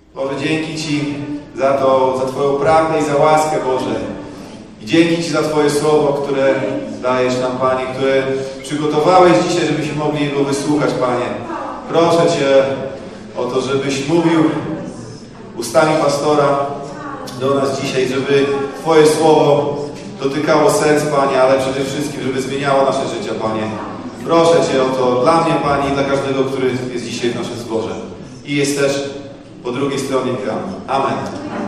Boże, dzięki Ci za to, za Twoją prawdę i za łaskę, Boże. I dzięki Ci za Twoje słowo, które dajesz nam, Panie, które przygotowałeś dzisiaj, żebyśmy mogli Jego wysłuchać, Panie. Proszę Cię o to, żebyś mówił ustami pastora do nas dzisiaj, żeby Twoje słowo dotykało serc, Panie, ale przede wszystkim, żeby zmieniało nasze życie, Panie. Proszę Cię o to dla mnie, Panie, i dla każdego, który jest dzisiaj w naszym zborze. I jest też po drugiej stronie ekranu. Amen.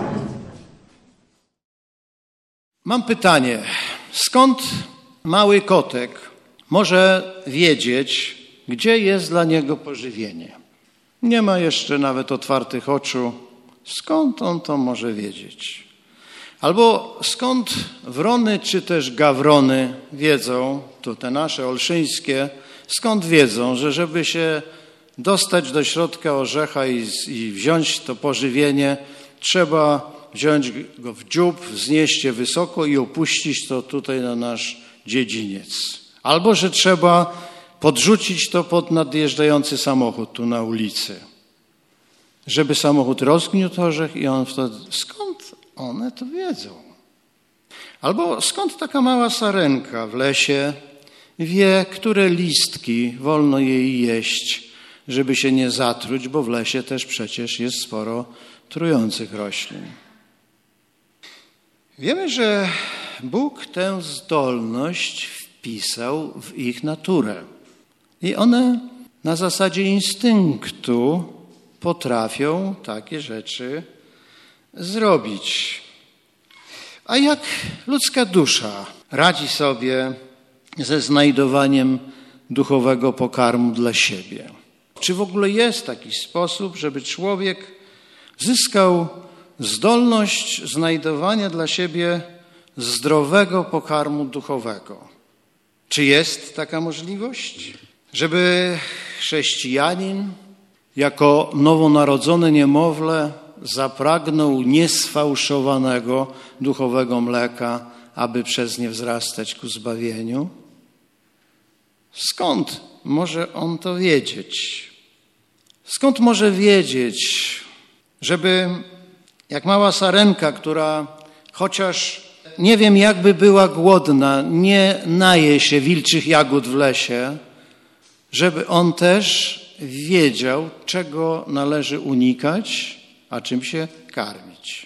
Mam pytanie. Skąd mały kotek może wiedzieć, gdzie jest dla niego pożywienie? Nie ma jeszcze nawet otwartych oczu. Skąd on to może wiedzieć? Albo skąd wrony czy też gawrony wiedzą, to te nasze olszyńskie, skąd wiedzą, że żeby się dostać do środka orzecha i wziąć to pożywienie, trzeba wziąć go w dziób, wznieść je wysoko i opuścić to tutaj na nasz dziedziniec. Albo że trzeba podrzucić to pod nadjeżdżający samochód tu na ulicy, żeby samochód rozgniótł orzech i on wtedy... Skąd one to wiedzą? Albo skąd taka mała sarenka w lesie wie, które listki wolno jej jeść, żeby się nie zatruć, bo w lesie też przecież jest sporo trujących roślin. Wiemy, że Bóg tę zdolność wpisał w ich naturę i one na zasadzie instynktu potrafią takie rzeczy zrobić. A jak ludzka dusza radzi sobie ze znajdowaniem duchowego pokarmu dla siebie? Czy w ogóle jest taki sposób, żeby człowiek zyskał zdolność znajdowania dla siebie zdrowego pokarmu duchowego? Czy jest taka możliwość? Żeby chrześcijanin jako nowonarodzone niemowlę zapragnął niesfałszowanego duchowego mleka, aby przez nie wzrastać ku zbawieniu? Skąd może on to wiedzieć? Skąd może wiedzieć, żeby jak mała sarenka, która chociaż nie wiem jakby była głodna, nie naje się wilczych jagód w lesie, żeby on też wiedział, czego należy unikać, a czym się karmić.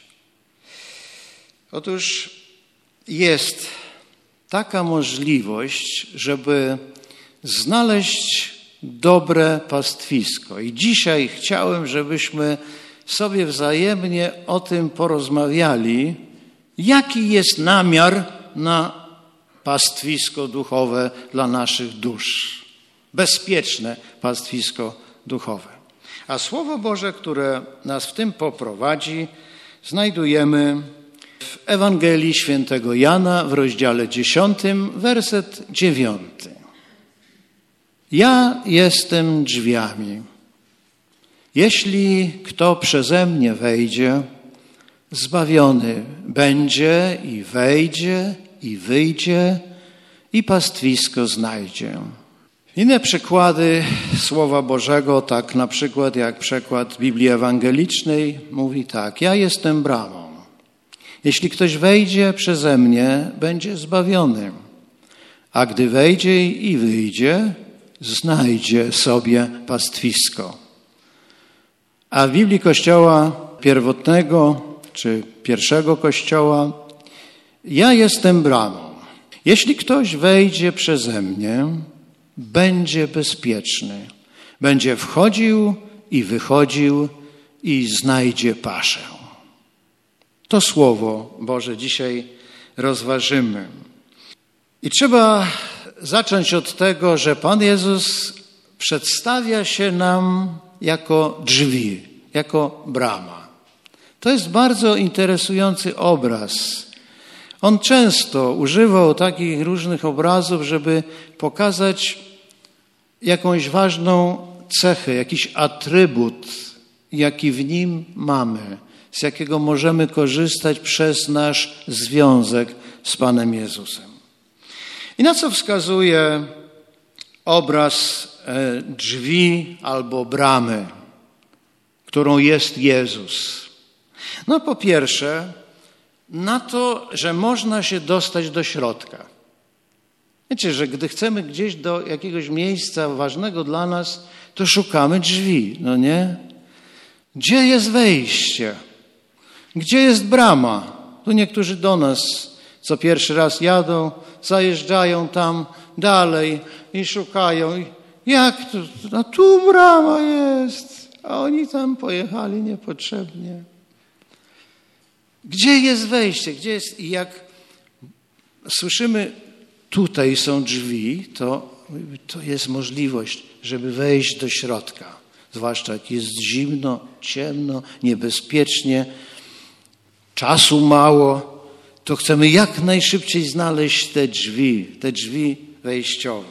Otóż jest taka możliwość, żeby znaleźć dobre pastwisko. I dzisiaj chciałem, żebyśmy sobie wzajemnie o tym porozmawiali, jaki jest namiar na pastwisko duchowe dla naszych dusz. Bezpieczne pastwisko duchowe. A Słowo Boże, które nas w tym poprowadzi, znajdujemy w Ewangelii Świętego Jana w rozdziale 10, werset 9. Ja jestem drzwiami. Jeśli kto przeze mnie wejdzie, zbawiony będzie i wejdzie i wyjdzie i pastwisko znajdzie. Inne przykłady Słowa Bożego, tak na przykład jak przykład Biblii Ewangelicznej, mówi tak: ja jestem bramą. Jeśli ktoś wejdzie przeze mnie, będzie zbawiony, a gdy wejdzie i wyjdzie, znajdzie sobie pastwisko. A w Biblii Kościoła pierwotnego, czy pierwszego Kościoła, ja jestem bramą. Jeśli ktoś wejdzie przeze mnie, będzie bezpieczny. Będzie wchodził i wychodził i znajdzie paszę. To Słowo Boże dzisiaj rozważymy. I trzeba zacząć od tego, że Pan Jezus przedstawia się nam jako drzwi, jako brama. To jest bardzo interesujący obraz. On często używał takich różnych obrazów, żeby pokazać jakąś ważną cechę, jakiś atrybut, jaki w nim mamy, z jakiego możemy korzystać przez nasz związek z Panem Jezusem. I na co wskazuje obraz drzwi albo bramy, którą jest Jezus? No po pierwsze, na to, że można się dostać do środka. Wiecie, że gdy chcemy gdzieś do jakiegoś miejsca ważnego dla nas, to szukamy drzwi, no nie? Gdzie jest wejście? Gdzie jest brama? Tu niektórzy do nas, co pierwszy raz jadą, zajeżdżają tam dalej i szukają. Jak tu? No tu brama jest, a oni tam pojechali niepotrzebnie. Gdzie jest wejście? Gdzie jest? I jak słyszymy, tutaj są drzwi, to jest możliwość, żeby wejść do środka. Zwłaszcza jak jest zimno, ciemno, niebezpiecznie, czasu mało, to chcemy jak najszybciej znaleźć te drzwi wejściowe.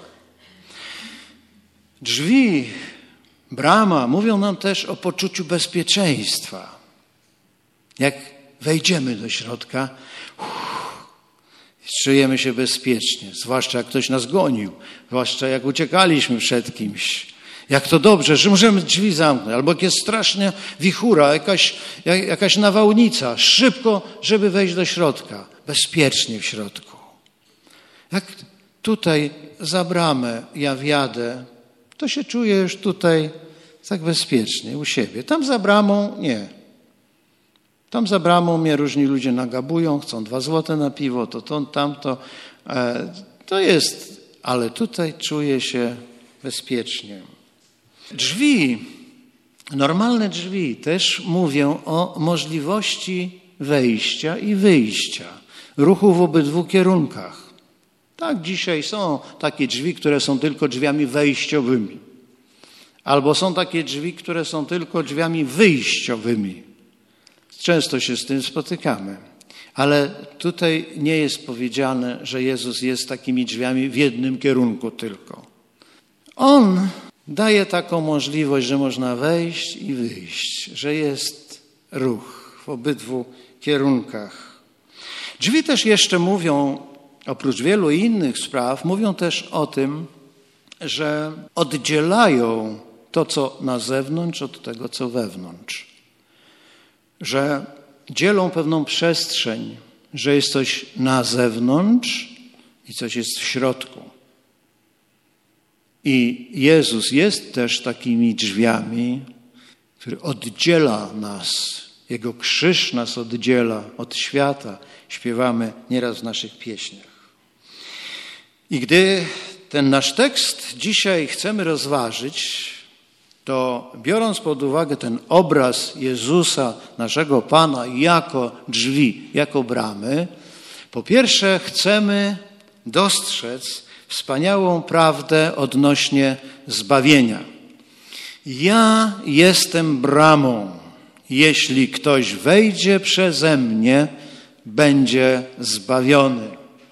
Drzwi, brama mówią nam też o poczuciu bezpieczeństwa. Jak wejdziemy do środka, czujemy się bezpiecznie, zwłaszcza jak ktoś nas gonił, zwłaszcza jak uciekaliśmy przed kimś. Jak to dobrze, że możemy drzwi zamknąć, albo jak jest straszna wichura, jakaś nawałnica, szybko, żeby wejść do środka, bezpiecznie w środku. Jak tutaj za bramę ja wjadę, to się czuję już tutaj tak bezpiecznie u siebie. Tam za bramą nie. Tam za bramą mnie różni ludzie nagabują, chcą 2 złote na piwo, to tamto. To jest, ale tutaj czuję się bezpiecznie. Drzwi, normalne drzwi też mówią o możliwości wejścia i wyjścia, ruchu w obydwu kierunkach. Tak, dzisiaj są takie drzwi, które są tylko drzwiami wejściowymi. Albo są takie drzwi, które są tylko drzwiami wyjściowymi. Często się z tym spotykamy. Ale tutaj nie jest powiedziane, że Jezus jest takimi drzwiami w jednym kierunku tylko. On daje taką możliwość, że można wejść i wyjść, że jest ruch w obydwu kierunkach. Drzwi też jeszcze mówią, oprócz wielu innych spraw, mówią też o tym, że oddzielają to, co na zewnątrz, od tego, co wewnątrz. Że dzielą pewną przestrzeń, że jest coś na zewnątrz i coś jest w środku. I Jezus jest też takimi drzwiami, który oddziela nas. Jego krzyż nas oddziela od świata. Śpiewamy nieraz w naszych pieśniach. I gdy ten nasz tekst dzisiaj chcemy rozważyć, to biorąc pod uwagę ten obraz Jezusa, naszego Pana, jako drzwi, jako bramy, po pierwsze chcemy dostrzec wspaniałą prawdę odnośnie zbawienia. Ja jestem bramą. Jeśli ktoś wejdzie przeze mnie, będzie zbawiony.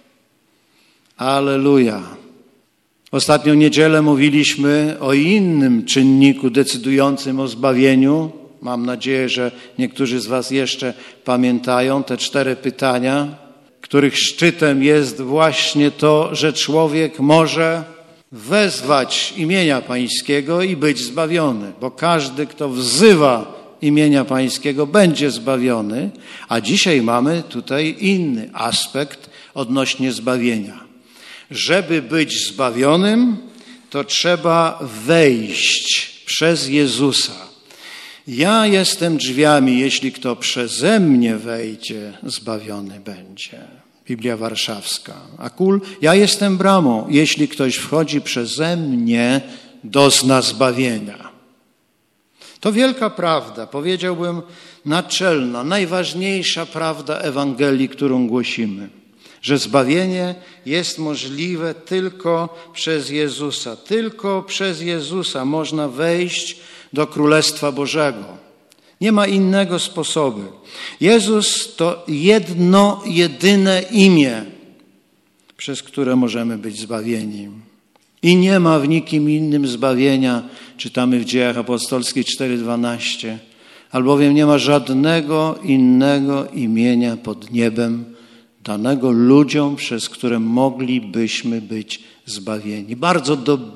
Alleluja. Ostatnią niedzielę mówiliśmy o innym czynniku decydującym o zbawieniu. Mam nadzieję, że niektórzy z was jeszcze pamiętają te 4 pytania, których szczytem jest właśnie to, że człowiek może wezwać imienia Pańskiego i być zbawiony, bo każdy, kto wzywa imienia Pańskiego, będzie zbawiony, a dzisiaj mamy tutaj inny aspekt odnośnie zbawienia. Żeby być zbawionym, to trzeba wejść przez Jezusa. Ja jestem drzwiami, jeśli kto przeze mnie wejdzie, zbawiony będzie. Biblia Warszawska. A ja jestem bramą, jeśli ktoś wchodzi przeze mnie, dozna zbawienia. To wielka prawda, powiedziałbym naczelna, najważniejsza prawda Ewangelii, którą głosimy. Że zbawienie jest możliwe tylko przez Jezusa. Tylko przez Jezusa można wejść do Królestwa Bożego. Nie ma innego sposobu. Jezus to jedno, jedyne imię, przez które możemy być zbawieni. I nie ma w nikim innym zbawienia, czytamy w Dziejach Apostolskich 4:12, albowiem nie ma żadnego innego imienia pod niebem danego ludziom, przez które moglibyśmy być zbawieni. Bardzo dobitne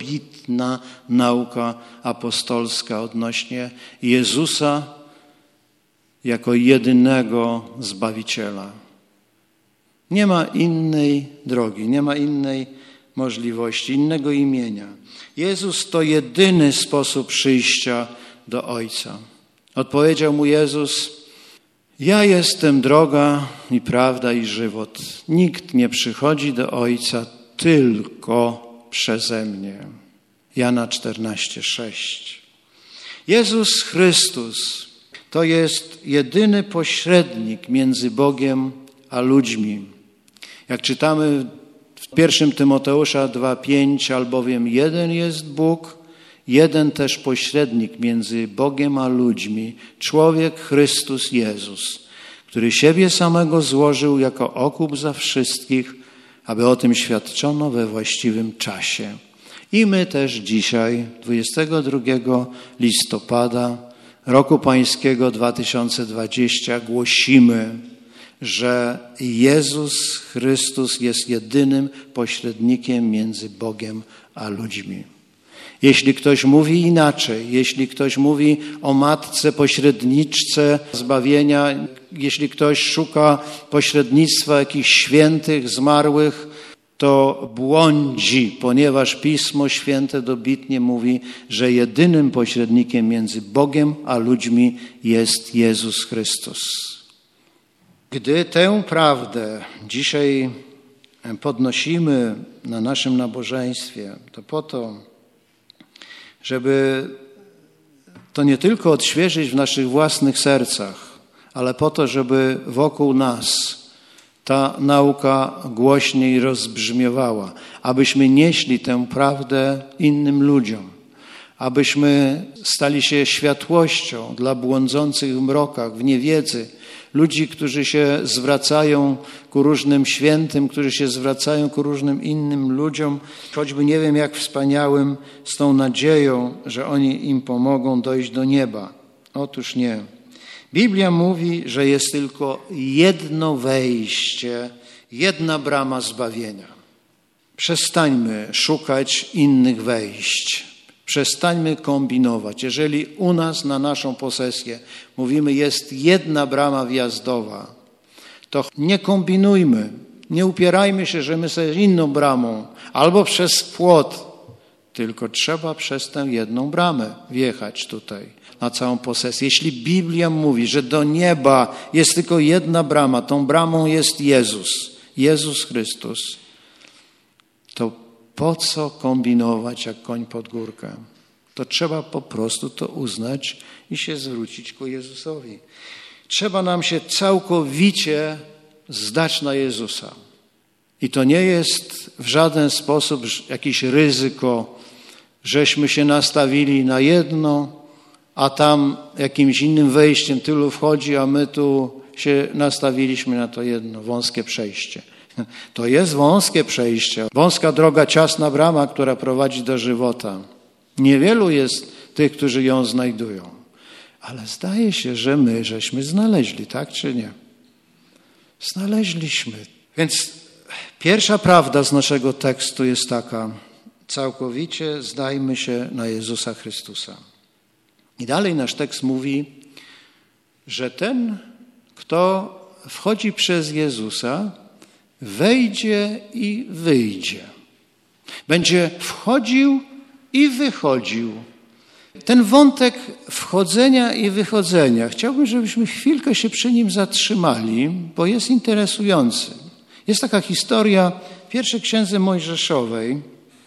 wybitna nauka apostolska odnośnie Jezusa jako jedynego Zbawiciela. Nie ma innej drogi, nie ma innej możliwości, innego imienia. Jezus to jedyny sposób przyjścia do Ojca. Odpowiedział mu Jezus: ja jestem droga i prawda i żywot. Nikt nie przychodzi do Ojca tylko przeze mnie. Jana 14:6. Jezus Chrystus to jest jedyny pośrednik między Bogiem a ludźmi. Jak czytamy w 1 Tymoteusza 2:5, albowiem jeden jest Bóg, jeden też pośrednik między Bogiem a ludźmi, człowiek Chrystus Jezus, który siebie samego złożył jako okup za wszystkich, aby o tym świadczono we właściwym czasie. I my też dzisiaj, 22 listopada roku pańskiego 2020 głosimy, że Jezus Chrystus jest jedynym pośrednikiem między Bogiem a ludźmi. Jeśli ktoś mówi inaczej, jeśli ktoś mówi o matce pośredniczce zbawienia, jeśli ktoś szuka pośrednictwa jakichś świętych, zmarłych, to błądzi, ponieważ Pismo Święte dobitnie mówi, że jedynym pośrednikiem między Bogiem a ludźmi jest Jezus Chrystus. Gdy tę prawdę dzisiaj podnosimy na naszym nabożeństwie, to po to, żeby to nie tylko odświeżyć w naszych własnych sercach, ale po to, żeby wokół nas ta nauka głośniej rozbrzmiewała, abyśmy nieśli tę prawdę innym ludziom, abyśmy stali się światłością dla błądzących w mrokach, w niewiedzy, ludzi, którzy się zwracają ku różnym świętym, którzy się zwracają ku różnym innym ludziom, choćby nie wiem jak wspaniałym, z tą nadzieją, że oni im pomogą dojść do nieba. Otóż nie. Biblia mówi, że jest tylko jedno wejście, jedna brama zbawienia. Przestańmy szukać innych wejść. Przestańmy kombinować. Jeżeli u nas na naszą posesję mówimy, jest jedna brama wjazdowa, to nie kombinujmy, nie upierajmy się, że my sobie inną bramą albo przez płot, tylko trzeba przez tę jedną bramę wjechać tutaj na całą posesję. Jeśli Biblia mówi, że do nieba jest tylko jedna brama, tą bramą jest Jezus Chrystus, to po co kombinować jak koń pod górkę? To trzeba po prostu to uznać i się zwrócić ku Jezusowi. Trzeba nam się całkowicie zdać na Jezusa. I to nie jest w żaden sposób jakieś ryzyko, żeśmy się nastawili na jedno, a tam jakimś innym wejściem tylu wchodzi, a my tu się nastawiliśmy na to jedno, wąskie przejście. To jest wąskie przejście, wąska droga, ciasna brama, która prowadzi do żywota. Niewielu jest tych, którzy ją znajdują. Ale zdaje się, że my żeśmy znaleźli, tak czy nie? Znaleźliśmy. Więc pierwsza prawda z naszego tekstu jest taka: całkowicie zdajmy się na Jezusa Chrystusa. I dalej nasz tekst mówi, że ten, kto wchodzi przez Jezusa, wejdzie i wyjdzie. Będzie wchodził i wychodził. Ten wątek wchodzenia i wychodzenia, chciałbym, żebyśmy chwilkę się przy nim zatrzymali, bo jest interesujący. Jest taka historia w pierwszej księdze Mojżeszowej.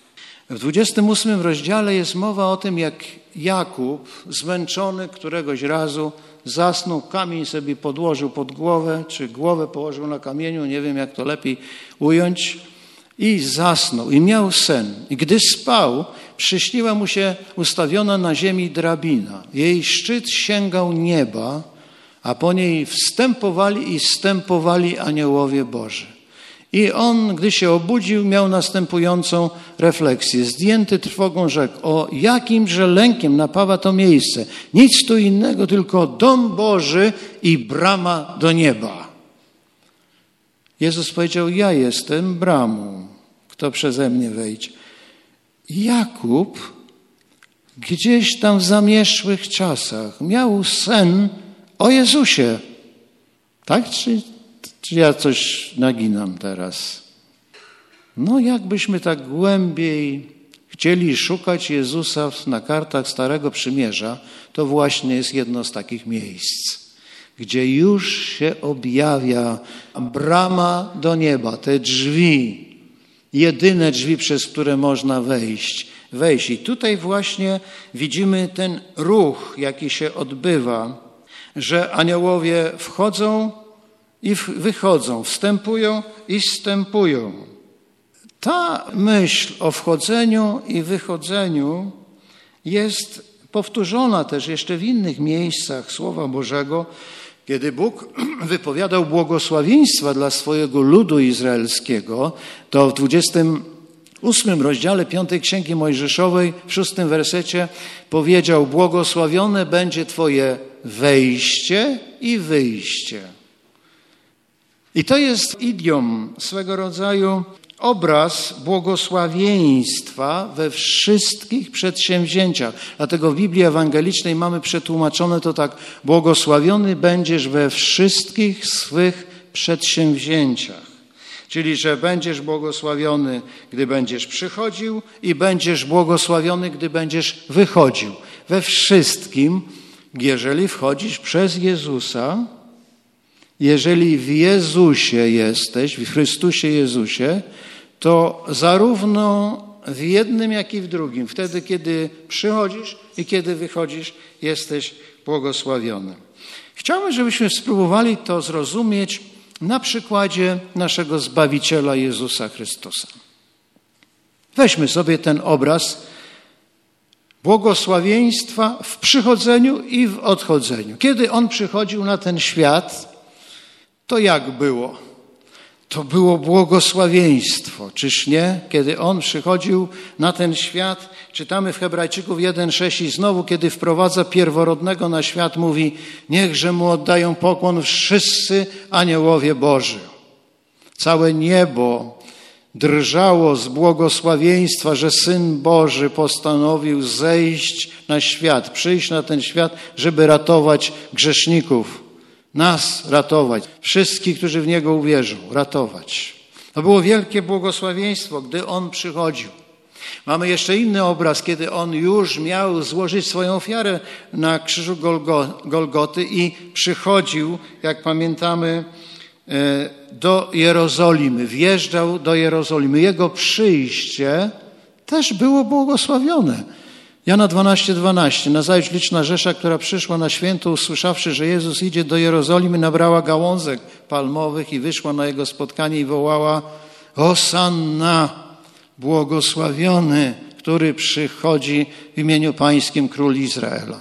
W 28 rozdziale jest mowa o tym, jak Jakub, zmęczony któregoś razu, zasnął, kamień sobie podłożył pod głowę, czy głowę położył na kamieniu, nie wiem jak to lepiej ująć, i zasnął i miał sen. I gdy spał, przyśniła mu się ustawiona na ziemi drabina. Jej szczyt sięgał nieba, a po niej wstępowali i zstępowali aniołowie Boży. I on, gdy się obudził, miał następującą refleksję. Zdjęty trwogą rzekł: o jakimże lękiem napawa to miejsce. Nic tu innego, tylko dom Boży i brama do nieba. Jezus powiedział: ja jestem bramą. Kto przeze mnie wejdzie? Jakub gdzieś tam w zamierzchłych czasach miał sen o Jezusie. Tak? Czy ja coś naginam teraz? No jakbyśmy tak głębiej chcieli szukać Jezusa na kartach Starego Przymierza, to właśnie jest jedno z takich miejsc, gdzie już się objawia brama do nieba, te drzwi, jedyne drzwi, przez które można wejść. I tutaj właśnie widzimy ten ruch, jaki się odbywa, że aniołowie wchodzą i wychodzą, wstępują i zstępują. Ta myśl o wchodzeniu i wychodzeniu jest powtórzona też jeszcze w innych miejscach Słowa Bożego, kiedy Bóg wypowiadał błogosławieństwa dla swojego ludu izraelskiego, to w 28 rozdziale 5 Księgi Mojżeszowej, w 6 wersecie powiedział: błogosławione będzie Twoje wejście i wyjście. I to jest idiom, swego rodzaju obraz błogosławieństwa we wszystkich przedsięwzięciach. Dlatego w Biblii Ewangelicznej mamy przetłumaczone to tak: błogosławiony będziesz we wszystkich swych przedsięwzięciach. Czyli, że będziesz błogosławiony, gdy będziesz przychodził i będziesz błogosławiony, gdy będziesz wychodził. We wszystkim, jeżeli wchodzisz przez Jezusa, jeżeli w Jezusie jesteś, w Chrystusie Jezusie, to zarówno w jednym, jak i w drugim, wtedy, kiedy przychodzisz i kiedy wychodzisz, jesteś błogosławiony. Chciałbym, żebyśmy spróbowali to zrozumieć na przykładzie naszego Zbawiciela Jezusa Chrystusa. Weźmy sobie ten obraz błogosławieństwa w przychodzeniu i w odchodzeniu. Kiedy On przychodził na ten świat, to jak było? To było błogosławieństwo, czyż nie? Kiedy On przychodził na ten świat, czytamy w Hebrajczyków 1:6 i znowu, kiedy wprowadza pierworodnego na świat, mówi: niechże Mu oddają pokłon wszyscy aniołowie Boży. Całe niebo drżało z błogosławieństwa, że Syn Boży postanowił zejść na świat, przyjść na ten świat, żeby ratować grzeszników. Nas ratować, wszystkich, którzy w Niego uwierzą, ratować. To było wielkie błogosławieństwo, gdy On przychodził. Mamy jeszcze inny obraz, kiedy On już miał złożyć swoją ofiarę na krzyżu Golgoty i przychodził, jak pamiętamy, do Jerozolimy, wjeżdżał do Jerozolimy. Jego przyjście też było błogosławione. Jana 12:12. Nazajutrz liczna rzesza, która przyszła na święto, usłyszawszy, że Jezus idzie do Jerozolimy, nabrała gałązek palmowych i wyszła na Jego spotkanie i wołała: Hosanna, błogosławiony, który przychodzi w imieniu Pańskim, Król Izraela.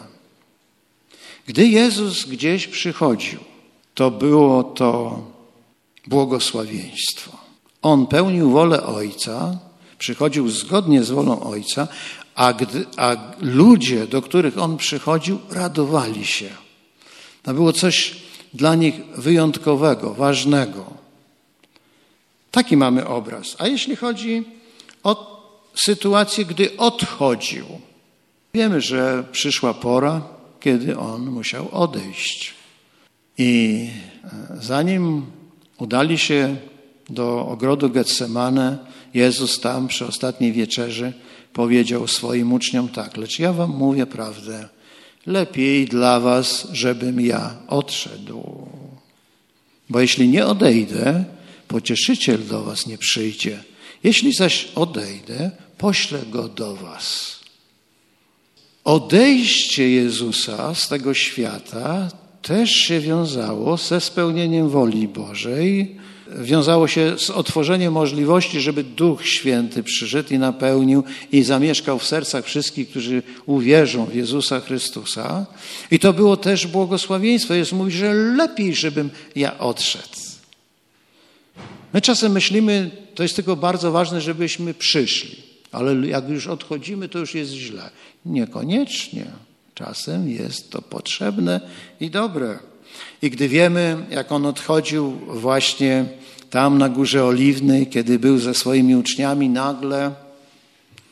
Gdy Jezus gdzieś przychodził, to było to błogosławieństwo. On pełnił wolę Ojca, przychodził zgodnie z wolą Ojca, a ludzie, do których On przychodził, radowali się. To było coś dla nich wyjątkowego, ważnego. Taki mamy obraz. A jeśli chodzi o sytuację, gdy odchodził, wiemy, że przyszła pora, kiedy On musiał odejść. I zanim udali się do ogrodu Getsemane, Jezus tam przy ostatniej wieczerzy powiedział swoim uczniom tak: lecz ja wam mówię prawdę, lepiej dla was, żebym ja odszedł. Bo jeśli nie odejdę, pocieszyciel do was nie przyjdzie. Jeśli zaś odejdę, poślę go do was. Odejście Jezusa z tego świata też się wiązało ze spełnieniem woli Bożej, wiązało się z otworzeniem możliwości, żeby Duch Święty przyszedł i napełnił i zamieszkał w sercach wszystkich, którzy uwierzą w Jezusa Chrystusa. I to było też błogosławieństwo. Jezus mówi, że lepiej, żebym ja odszedł. My czasem myślimy, to jest tylko bardzo ważne, żebyśmy przyszli, ale jak już odchodzimy, to już jest źle. Niekoniecznie. Czasem jest to potrzebne i dobre. I gdy wiemy, jak On odchodził właśnie tam na Górze Oliwnej, kiedy był ze swoimi uczniami, nagle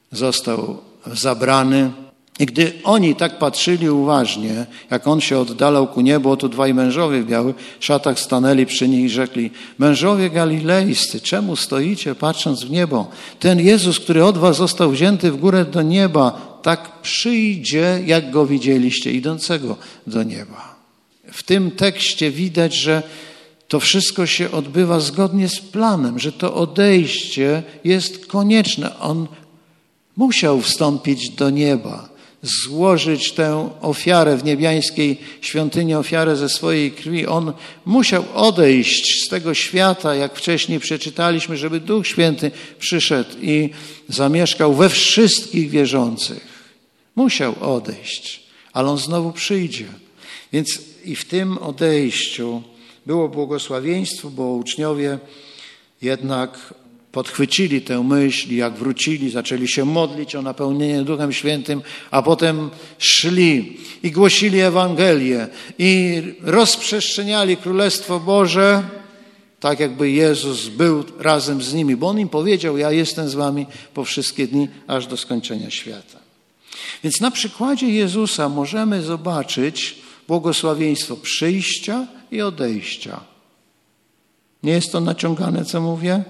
został zabrany. I gdy oni tak patrzyli uważnie, jak on się oddalał ku niebu, oto dwaj mężowie w białych szatach stanęli przy nich i rzekli: mężowie galilejscy, czemu stoicie patrząc w niebo? Ten Jezus, który od was został wzięty w górę do nieba, tak przyjdzie, jak go widzieliście, idącego do nieba. W tym tekście widać, że to wszystko się odbywa zgodnie z planem, że to odejście jest konieczne. On musiał wstąpić do nieba, złożyć tę ofiarę w niebiańskiej świątyni, ofiarę ze swojej krwi. On musiał odejść z tego świata, jak wcześniej przeczytaliśmy, żeby Duch Święty przyszedł i zamieszkał we wszystkich wierzących. Musiał odejść, ale on znowu przyjdzie. Więc i w tym odejściu było błogosławieństwo, bo uczniowie jednak podchwycili tę myśl, jak wrócili, zaczęli się modlić o napełnienie Duchem Świętym, a potem szli i głosili Ewangelię i rozprzestrzeniali Królestwo Boże, tak jakby Jezus był razem z nimi, bo On im powiedział: ja jestem z wami po wszystkie dni, aż do skończenia świata. Więc na przykładzie Jezusa możemy zobaczyć błogosławieństwo przyjścia i odejścia. Nie jest to naciągane, co mówię?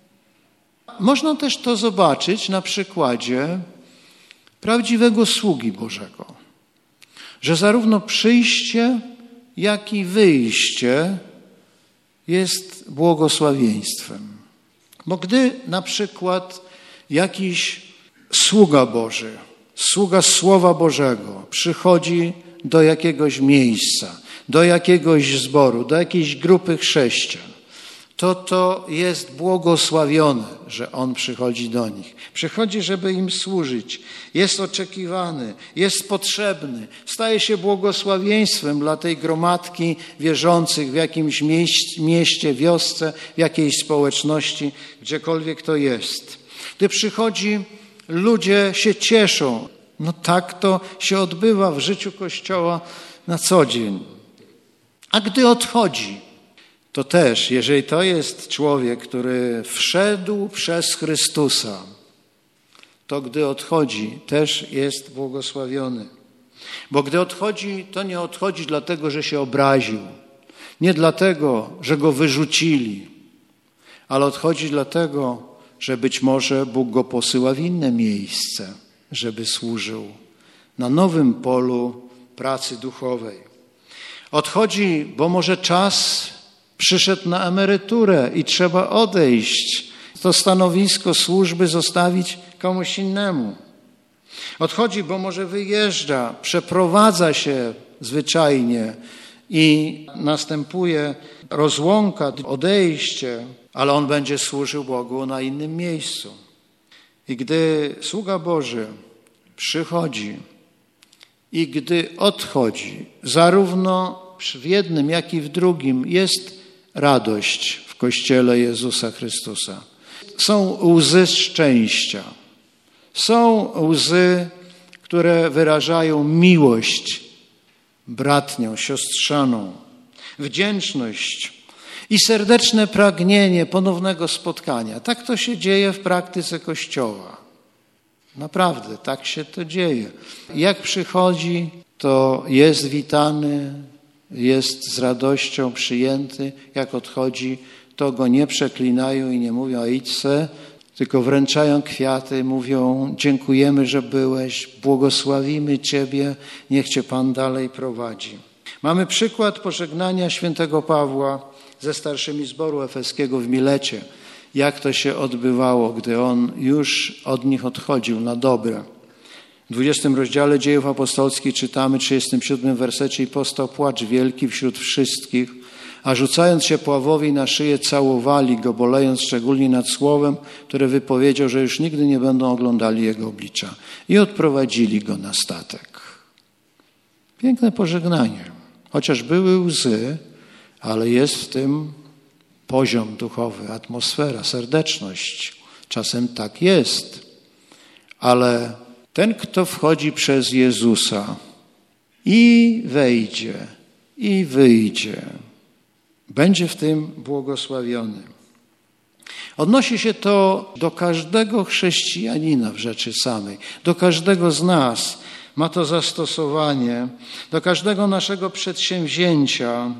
Można też to zobaczyć na przykładzie prawdziwego sługi Bożego, że zarówno przyjście, jak i wyjście jest błogosławieństwem. Bo gdy na przykład jakiś sługa Boży, sługa Słowa Bożego przychodzi do jakiegoś miejsca, do jakiegoś zboru, do jakiejś grupy chrześcijan, to jest błogosławione, że on przychodzi do nich. Przychodzi, żeby im służyć. Jest oczekiwany, jest potrzebny. Staje się błogosławieństwem dla tej gromadki wierzących w jakimś mieście, wiosce, w jakiejś społeczności, gdziekolwiek to jest. Gdy przychodzi, ludzie się cieszą. No tak to się odbywa w życiu Kościoła na co dzień. A gdy odchodzi, to też, jeżeli to jest człowiek, który wszedł przez Chrystusa, to gdy odchodzi, też jest błogosławiony. Bo gdy odchodzi, to nie odchodzi dlatego, że się obraził. Nie dlatego, że go wyrzucili, ale odchodzi dlatego, że być może Bóg go posyła w inne miejsce, żeby służył na nowym polu pracy duchowej. Odchodzi, bo może czas przyszedł na emeryturę i trzeba odejść. To stanowisko służby zostawić komuś innemu. Odchodzi, bo może wyjeżdża, przeprowadza się zwyczajnie i następuje rozłąka, odejście, ale on będzie służył Bogu na innym miejscu. I gdy sługa Boży przychodzi i gdy odchodzi, zarówno w jednym, jak i w drugim jest radość w Kościele Jezusa Chrystusa. Są łzy szczęścia. Są łzy, które wyrażają miłość bratnią, siostrzaną, wdzięczność i serdeczne pragnienie ponownego spotkania. Tak to się dzieje w praktyce Kościoła. Naprawdę, tak się to dzieje. Jak przychodzi, to jest witany, jest z radością przyjęty. Jak odchodzi, to go nie przeklinają i nie mówią: a idź se, tylko wręczają kwiaty, mówią: dziękujemy, że byłeś, błogosławimy Ciebie, niech Cię Pan dalej prowadzi. Mamy przykład pożegnania świętego Pawła ze starszymi zboru efeskiego w Milecie. Jak to się odbywało, gdy on już od nich odchodził na dobre. W 20 rozdziale Dziejów Apostolskich czytamy, 37 wersecie: i powstał płacz wielki wśród wszystkich, a rzucając się Pawłowi na szyję, całowali go, bolejąc szczególnie nad słowem, które wypowiedział, że już nigdy nie będą oglądali jego oblicza. I odprowadzili go na statek. Piękne pożegnanie. Chociaż były łzy, ale jest w tym poziom duchowy, atmosfera, serdeczność. Czasem tak jest, ale ten, kto wchodzi przez Jezusa i wejdzie, i wyjdzie, będzie w tym błogosławiony. Odnosi się to do każdego chrześcijanina w rzeczy samej, do każdego z nas. Ma to zastosowanie do każdego naszego przedsięwzięcia.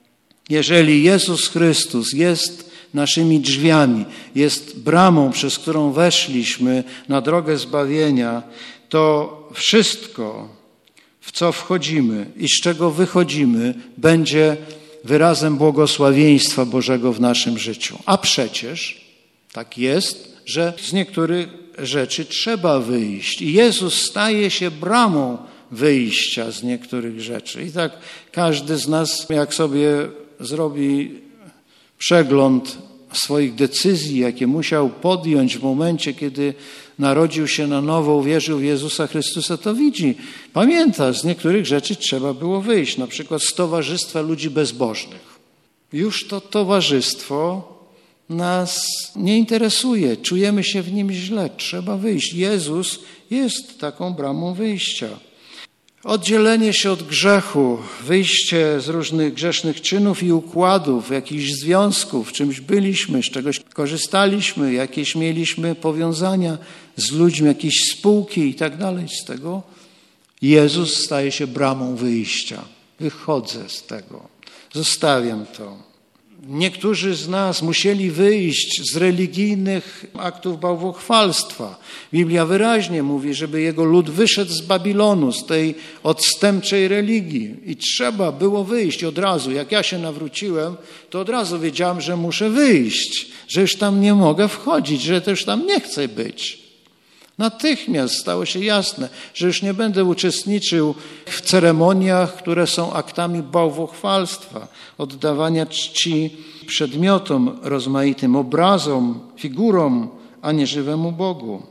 Jeżeli Jezus Chrystus jest naszymi drzwiami, jest bramą, przez którą weszliśmy na drogę zbawienia, to wszystko, w co wchodzimy i z czego wychodzimy, będzie wyrazem błogosławieństwa Bożego w naszym życiu. A przecież tak jest, że z niektórych rzeczy trzeba wyjść. I Jezus staje się bramą wyjścia z niektórych rzeczy. I tak każdy z nas, jak sobie zrobi przegląd swoich decyzji, jakie musiał podjąć w momencie, kiedy narodził się na nowo, uwierzył w Jezusa Chrystusa, to widzi, pamięta, z niektórych rzeczy trzeba było wyjść, na przykład z towarzystwa ludzi bezbożnych. Już to towarzystwo nas nie interesuje, czujemy się w nim źle, trzeba wyjść. Jezus jest taką bramą wyjścia. Oddzielenie się od grzechu, wyjście z różnych grzesznych czynów i układów, jakichś związków, czymś byliśmy, z czegoś korzystaliśmy, jakieś mieliśmy powiązania z ludźmi, jakieś spółki i tak dalej. Z tego Jezus staje się bramą wyjścia. Wychodzę z tego, zostawiam to. Niektórzy z nas musieli wyjść z religijnych aktów bałwochwalstwa. Biblia wyraźnie mówi, żeby jego lud wyszedł z Babilonu, z tej odstępczej religii. I trzeba było wyjść od razu. Jak ja się nawróciłem, to od razu wiedziałem, że muszę wyjść, że już tam nie mogę wchodzić, że też tam nie chcę być. Natychmiast stało się jasne, że już nie będę uczestniczył w ceremoniach, które są aktami bałwochwalstwa, oddawania czci przedmiotom rozmaitym, obrazom, figurom, a nie żywemu Bogu.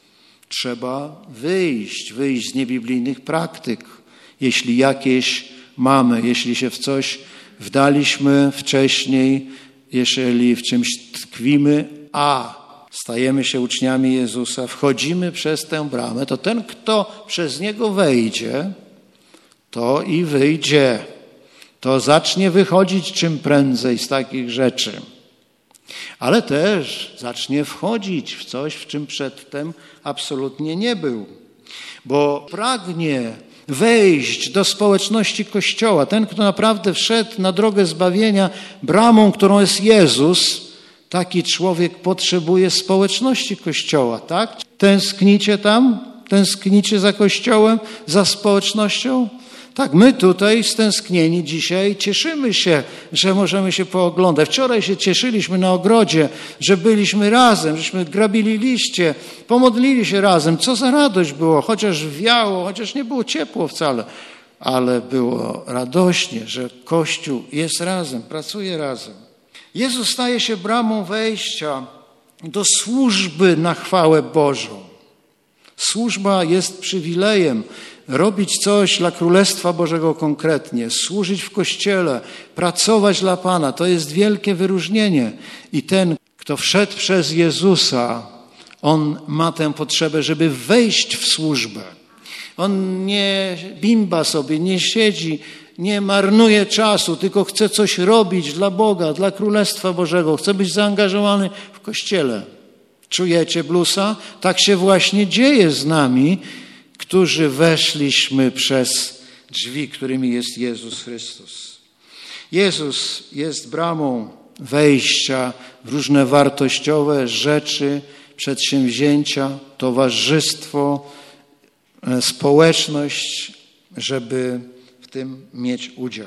Trzeba wyjść z niebiblijnych praktyk, jeśli jakieś mamy, jeśli się w coś wdaliśmy wcześniej, jeżeli w czymś tkwimy, a stajemy się uczniami Jezusa, wchodzimy przez tę bramę, to ten, kto przez niego wejdzie, to i wyjdzie. To zacznie wychodzić czym prędzej z takich rzeczy. Ale też zacznie wchodzić w coś, w czym przedtem absolutnie nie był. Bo pragnie wejść do społeczności Kościoła. Ten, kto naprawdę wszedł na drogę zbawienia bramą, którą jest Jezus, taki człowiek potrzebuje społeczności Kościoła, tak? Tęsknicie tam? Tęsknicie za Kościołem, za społecznością? Tak, my tutaj stęsknieni dzisiaj cieszymy się, że możemy się pooglądać. Wczoraj się cieszyliśmy na ogrodzie, że byliśmy razem, żeśmy grabili liście, pomodlili się razem. Co za radość było, chociaż wiało, chociaż nie było ciepło wcale, ale było radośnie, że Kościół jest razem, pracuje razem. Jezus staje się bramą wejścia do służby na chwałę Bożą. Służba jest przywilejem. Robić coś dla Królestwa Bożego konkretnie, służyć w Kościele, pracować dla Pana, to jest wielkie wyróżnienie. I ten, kto wszedł przez Jezusa, on ma tę potrzebę, żeby wejść w służbę. On nie bimba sobie, nie siedzi, nie marnuje czasu, tylko chce coś robić dla Boga, dla Królestwa Bożego. Chce być zaangażowany w Kościele. Czujecie bluesa? Tak się właśnie dzieje z nami, którzy weszliśmy przez drzwi, którymi jest Jezus Chrystus. Jezus jest bramą wejścia w różne wartościowe rzeczy, przedsięwzięcia, towarzystwo, społeczność, żeby w tym mieć udział.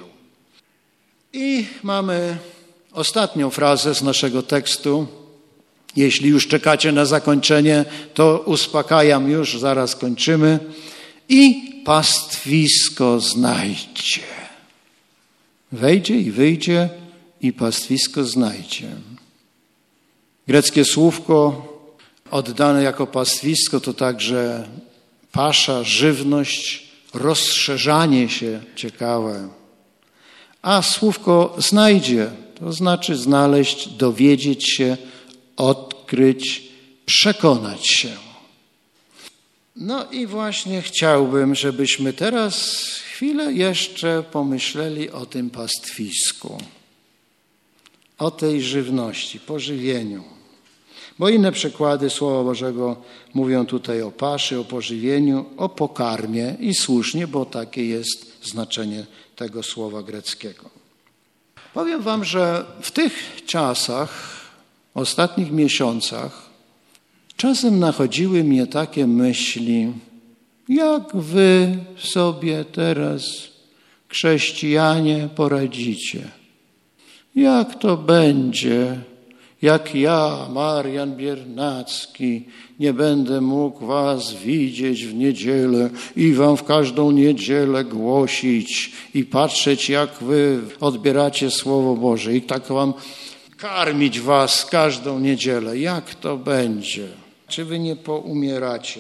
I mamy ostatnią frazę z naszego tekstu. Jeśli już czekacie na zakończenie, to uspokajam już, zaraz kończymy. I pastwisko znajdźcie. Wejdzie i wyjdzie i pastwisko znajdzie. Greckie słówko oddane jako pastwisko to także pasza, żywność, rozszerzanie się ciekawe. A słówko znajdzie to znaczy znaleźć, dowiedzieć się, odkryć, przekonać się. No i właśnie chciałbym, żebyśmy teraz chwilę jeszcze pomyśleli o tym pastwisku, o tej żywności, pożywieniu. Bo inne przykłady Słowa Bożego mówią tutaj o paszy, o pożywieniu, o pokarmie i słusznie, bo takie jest znaczenie tego słowa greckiego. Powiem wam, że w tych czasach, ostatnich miesiącach, czasem nachodziły mnie takie myśli, jak wy sobie teraz, chrześcijanie, poradzicie? Jak to będzie, jak ja, Marian Biernacki, nie będę mógł was widzieć w niedzielę i wam w każdą niedzielę głosić i patrzeć, jak wy odbieracie Słowo Boże i tak wam karmić was każdą niedzielę. Jak to będzie? Czy wy nie poumieracie?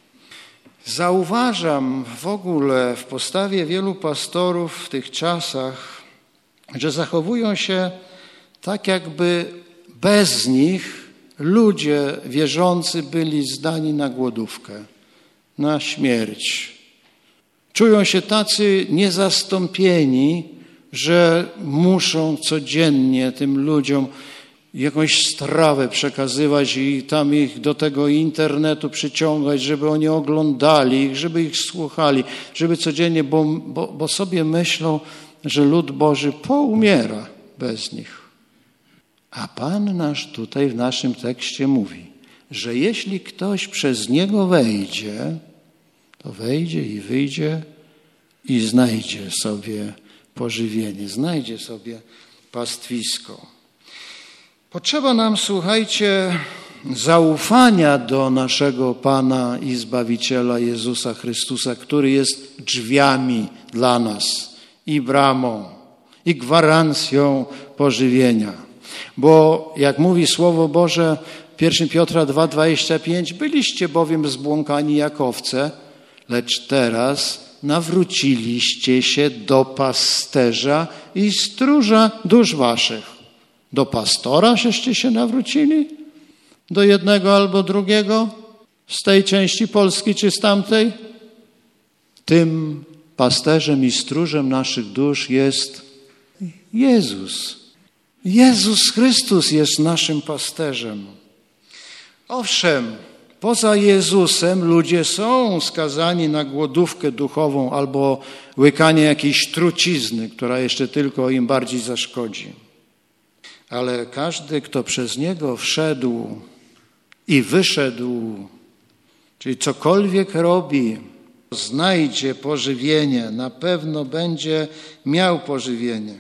Zauważam w ogóle w postawie wielu pastorów w tych czasach, że zachowują się tak, jakby bez nich ludzie wierzący byli zdani na głodówkę, na śmierć. Czują się tacy niezastąpieni, że muszą codziennie tym ludziom jakąś strawę przekazywać i tam ich do tego internetu przyciągać, żeby oni oglądali ich, żeby ich słuchali, żeby codziennie, bo sobie myślą, że lud Boży poumiera bez nich. A Pan nasz tutaj w naszym tekście mówi, że jeśli ktoś przez Niego wejdzie, to wejdzie i wyjdzie i znajdzie sobie pożywienie, znajdzie sobie pastwisko. Potrzeba nam, słuchajcie, zaufania do naszego Pana i Zbawiciela Jezusa Chrystusa, który jest drzwiami dla nas i bramą i gwarancją pożywienia. Bo jak mówi Słowo Boże, 1 Piotra 2,25, byliście bowiem zbłąkani jak owce, lecz teraz nawróciliście się do pasterza i stróża dusz waszych. Do pastora żeście się nawrócili? Do jednego albo drugiego? Z tej części Polski czy z tamtej? Tym pasterzem i stróżem naszych dusz jest Jezus. Jezus Chrystus jest naszym pasterzem. Owszem, poza Jezusem ludzie są skazani na głodówkę duchową albo łykanie jakiejś trucizny, która jeszcze tylko im bardziej zaszkodzi. Ale każdy, kto przez Niego wszedł i wyszedł, czyli cokolwiek robi, znajdzie pożywienie, na pewno będzie miał pożywienie.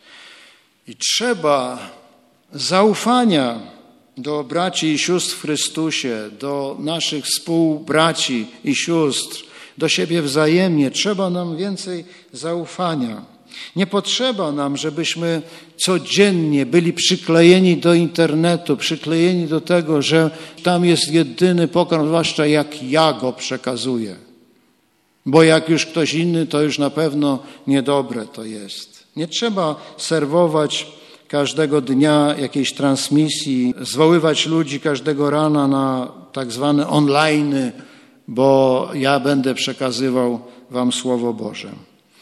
I trzeba zaufania do braci i sióstr w Chrystusie, do naszych współbraci i sióstr, do siebie wzajemnie. Trzeba nam więcej zaufania. Nie potrzeba nam, żebyśmy codziennie byli przyklejeni do internetu, przyklejeni do tego, że tam jest jedyny pokarm, zwłaszcza jak ja go przekazuję. Bo jak już ktoś inny, to już na pewno niedobre to jest. Nie trzeba serwować każdego dnia jakiejś transmisji, zwoływać ludzi każdego rana na tak zwane online, bo ja będę przekazywał wam Słowo Boże.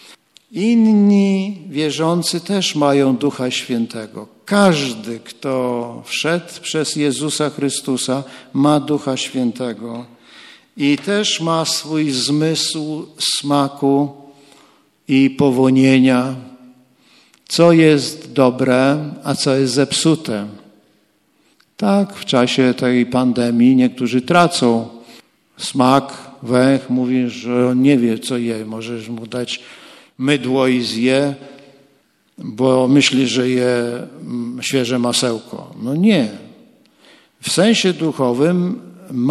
Inni wierzący też mają Ducha Świętego. Każdy, kto wszedł przez Jezusa Chrystusa, ma Ducha Świętego i też ma swój zmysł smaku i powonienia, co jest dobre, a co jest zepsute. Tak, w czasie tej pandemii niektórzy tracą smak, węch, mówi, że on nie wie, co je. Możesz mu dać mydło i zje, bo myśli, że je świeże masełko. No nie. W sensie duchowym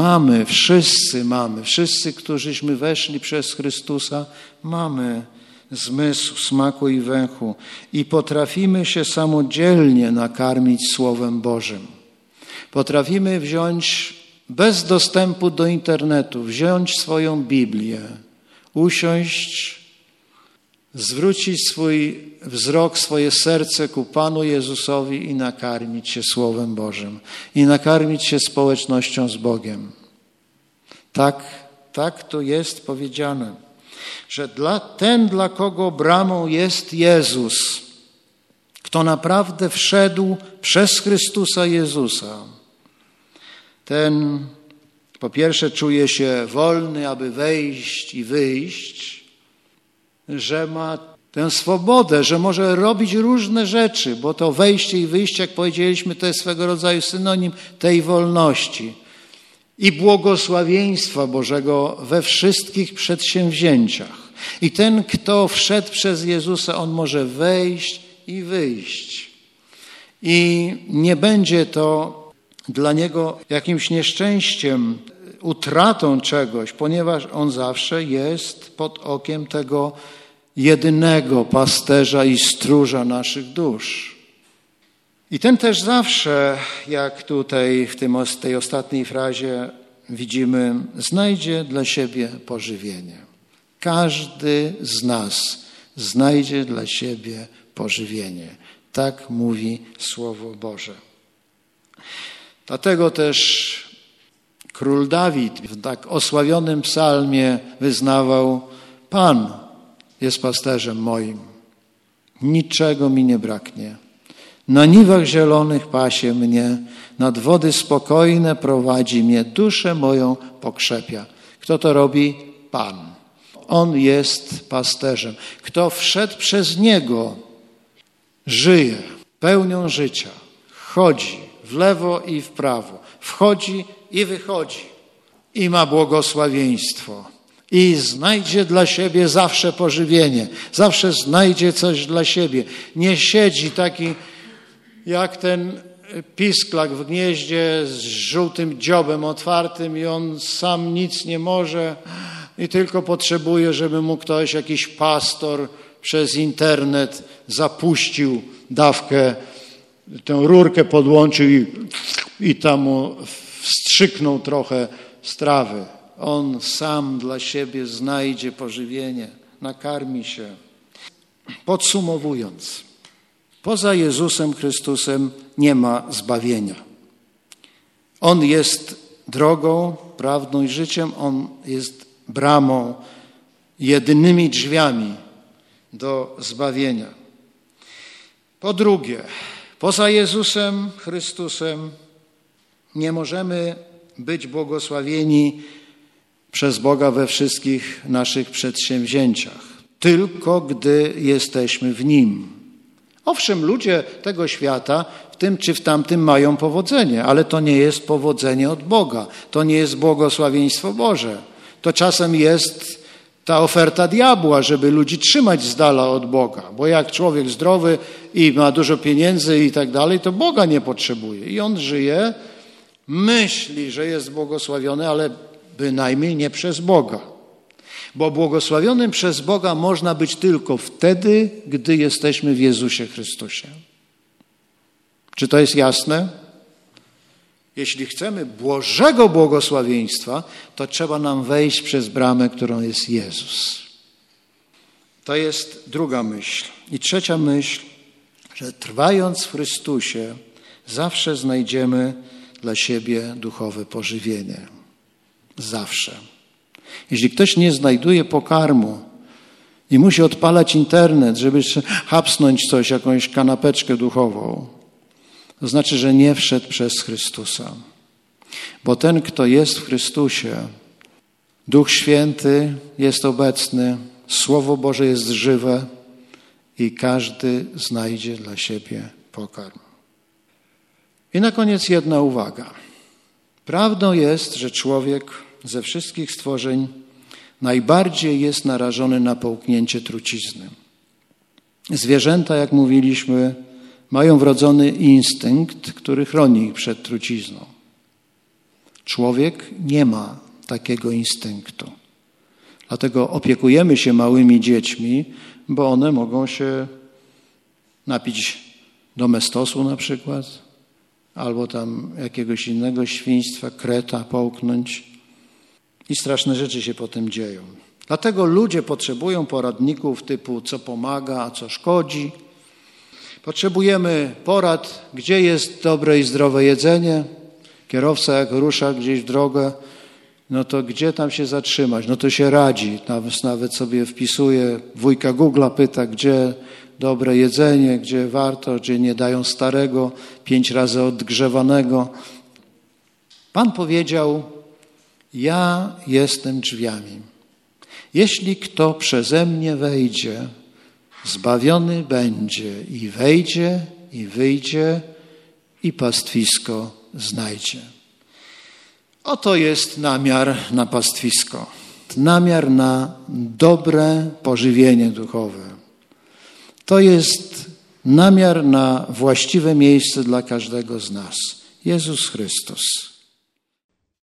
wszyscy, którzyśmy weszli przez Chrystusa, mamy zmysł, smaku i węchu i potrafimy się samodzielnie nakarmić Słowem Bożym. Potrafimy wziąć bez dostępu do internetu, wziąć swoją Biblię, usiąść, zwrócić swój wzrok, swoje serce ku Panu Jezusowi i nakarmić się Słowem Bożym i nakarmić się społecznością z Bogiem. Tak to jest powiedziane, że dla kogo bramą jest Jezus, kto naprawdę wszedł przez Chrystusa Jezusa, ten po pierwsze czuje się wolny, aby wejść i wyjść, że ma tę swobodę, że może robić różne rzeczy, bo to wejście i wyjście, jak powiedzieliśmy, to jest swego rodzaju synonim tej wolności i błogosławieństwa Bożego we wszystkich przedsięwzięciach. I ten, kto wszedł przez Jezusa, on może wejść i wyjść. I nie będzie to dla niego jakimś nieszczęściem, utratą czegoś, ponieważ on zawsze jest pod okiem tego jedynego pasterza i stróża naszych dusz. I ten też zawsze, jak tutaj w tej ostatniej frazie widzimy, znajdzie dla siebie pożywienie. Każdy z nas znajdzie dla siebie pożywienie. Tak mówi Słowo Boże. Dlatego też król Dawid w tak osławionym psalmie wyznawał: Pan jest pasterzem moim, niczego mi nie braknie. Na niwach zielonych pasie mnie, nad wody spokojne prowadzi mnie, duszę moją pokrzepia. Kto to robi? Pan. On jest pasterzem. Kto wszedł przez Niego, żyje pełnią życia, chodzi w lewo i w prawo, wchodzi i wychodzi i ma błogosławieństwo. I znajdzie dla siebie zawsze pożywienie, zawsze znajdzie coś dla siebie. Nie siedzi taki jak ten pisklak w gnieździe z żółtym dziobem otwartym i on sam nic nie może i tylko potrzebuje, żeby mu ktoś, jakiś pastor przez internet zapuścił dawkę, tę rurkę podłączył i tam mu wstrzyknął trochę strawy. On sam dla siebie znajdzie pożywienie, nakarmi się. Podsumowując, poza Jezusem Chrystusem nie ma zbawienia. On jest drogą, prawdą i życiem. On jest bramą, jedynymi drzwiami do zbawienia. Po drugie, poza Jezusem Chrystusem nie możemy być błogosławieni przez Boga we wszystkich naszych przedsięwzięciach, tylko gdy jesteśmy w Nim. Owszem, ludzie tego świata w tym czy w tamtym mają powodzenie, ale to nie jest powodzenie od Boga, to nie jest błogosławieństwo Boże. To czasem jest ta oferta diabła, żeby ludzi trzymać z dala od Boga, bo jak człowiek zdrowy i ma dużo pieniędzy i tak dalej, to Boga nie potrzebuje i on żyje, myśli, że jest błogosławiony, ale bynajmniej nie przez Boga. Bo błogosławionym przez Boga można być tylko wtedy, gdy jesteśmy w Jezusie Chrystusie. Czy to jest jasne? Jeśli chcemy Bożego błogosławieństwa, to trzeba nam wejść przez bramę, którą jest Jezus. To jest druga myśl. I trzecia myśl, że trwając w Chrystusie, zawsze znajdziemy dla siebie duchowe pożywienie. Zawsze. Jeśli ktoś nie znajduje pokarmu i musi odpalać internet, żeby hapsnąć coś, jakąś kanapeczkę duchową, to znaczy, że nie wszedł przez Chrystusa. Bo ten, kto jest w Chrystusie, Duch Święty jest obecny, Słowo Boże jest żywe i każdy znajdzie dla siebie pokarm. I na koniec jedna uwaga. Prawdą jest, że człowiek ze wszystkich stworzeń najbardziej jest narażony na połknięcie trucizny. Zwierzęta, jak mówiliśmy, mają wrodzony instynkt, który chroni ich przed trucizną. Człowiek nie ma takiego instynktu. Dlatego opiekujemy się małymi dziećmi, bo one mogą się napić domestosu na przykład, albo tam jakiegoś innego świństwa, kreta połknąć. I straszne rzeczy się potem dzieją. Dlatego ludzie potrzebują poradników typu co pomaga, a co szkodzi. Potrzebujemy porad, gdzie jest dobre i zdrowe jedzenie. Kierowca jak rusza gdzieś w drogę, no to gdzie tam się zatrzymać? No to się radzi. Nawet sobie wpisuje, wujka Google'a pyta, gdzie dobre jedzenie, gdzie warto, gdzie nie dają starego, 5 razy odgrzewanego. Pan powiedział: ja jestem drzwiami. Jeśli kto przeze mnie wejdzie, zbawiony będzie i wejdzie, i wyjdzie, i pastwisko znajdzie. Oto jest namiar na pastwisko. Namiar na dobre pożywienie duchowe. To jest namiar na właściwe miejsce dla każdego z nas. Jezus Chrystus.